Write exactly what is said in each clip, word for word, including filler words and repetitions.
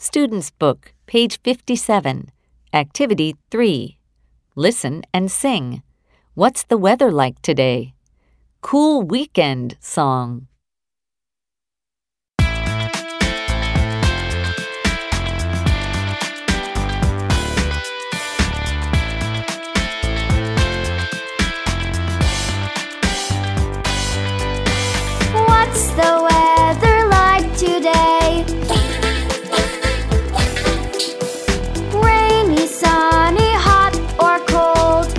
Student's Book, page fifty-seven. Activity three. Listen and sing. What's the weather like today? Cool weekend song. What's the weather like today? Rainy, sunny, hot or cold?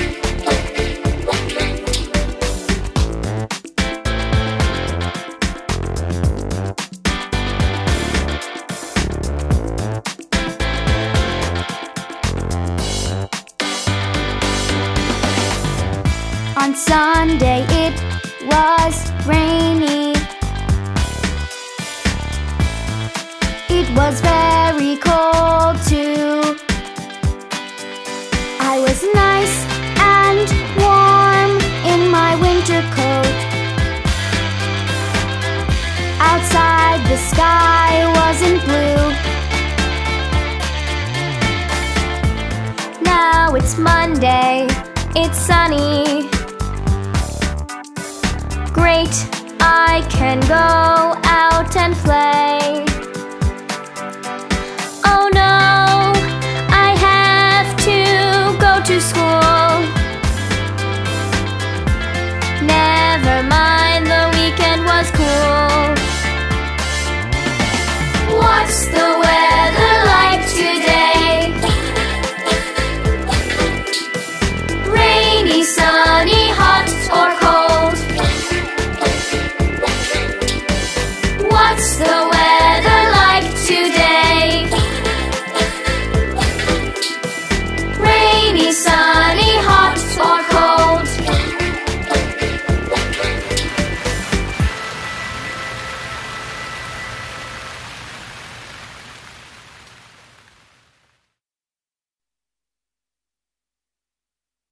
On Sunday it was rainy. It was very cold too. I was nice and warm in my winter coat. Outside the sky wasn't blue. Now it's Monday, it's sunny. Great, I can go out and play.